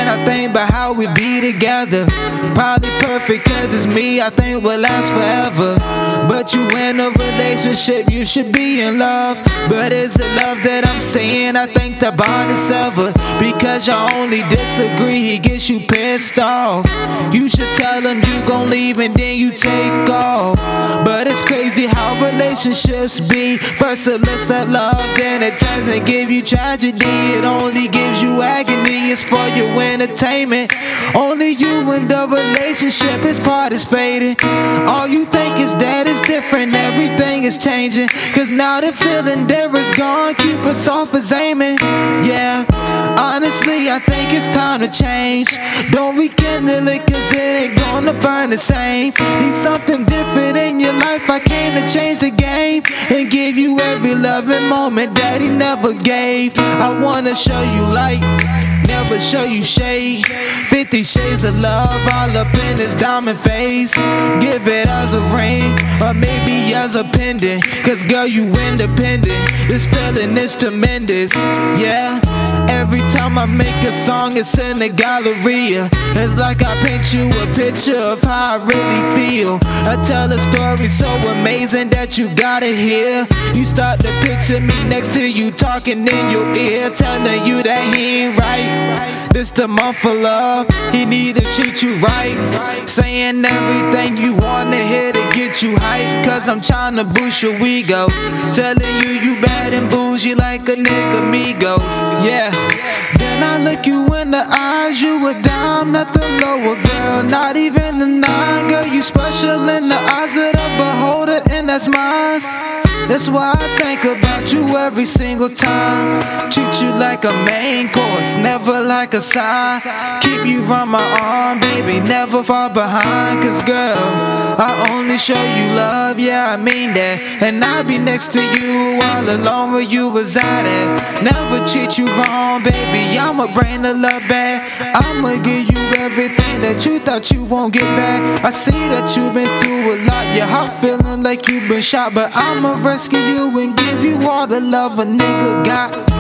I think about how we be together. Probably perfect cause it's me, I think we'll last forever. But you in a relationship, you should be in love. But is it love that I'm saying? I think the bond is severed. Because you only disagree, he gets you pissed off. You should tell him you gon' leave and then you take off. But it's crazy how relationships be. First it looks at love, then it turns and give you tragedy. It only gives you agony, it's for your entertainment. Only you in the relationship, his part is fading. All you think is that it's different, everything is changing. Cause now the feeling there is gone, keep us off as aiming. Yeah, honestly I think it's time to change. Don't rekindle it cause it ain't gonna burn the same. Need something different in your life, I came to change the game. And give you every loving moment that he never gave. I wanna show you light, never show you shade. 50 shades of love all up in his diamond face. Give it as a ring, or maybe as a pendant. Cause girl you independent, this feeling is tremendous. Yeah, every time I make a song it's in the Galleria. It's like I paint you a picture of how I really feel. I tell a story so amazing that you gotta hear. You start to picture me next to you talking in your ear, telling you that he ain't right. This the month for love, he need to treat you right. Saying everything you wanna hear to get you hype. Cause I'm tryna boost your ego. Telling you you bad and bougie like a nigga Migos. Yeah, then I look you in the eyes, you a dime, nothing lower, girl, not even a 9. Girl, you special in the eyes of the beholder, and that's mine. That's why I think about you every single time. Treat you like a main course, never like a side. Keep you on my arm, baby, never far behind. Cause girl, I only show you love, yeah, I mean that. And I'll be next to you all alone where you reside at. Never treat you wrong, baby, I'ma bring the love back. I'ma give you everything that you thought you won't get back. I see that you've been through a lot, your heart feeling like you've been shot. But I'ma rescue you and give you all the love a nigga got.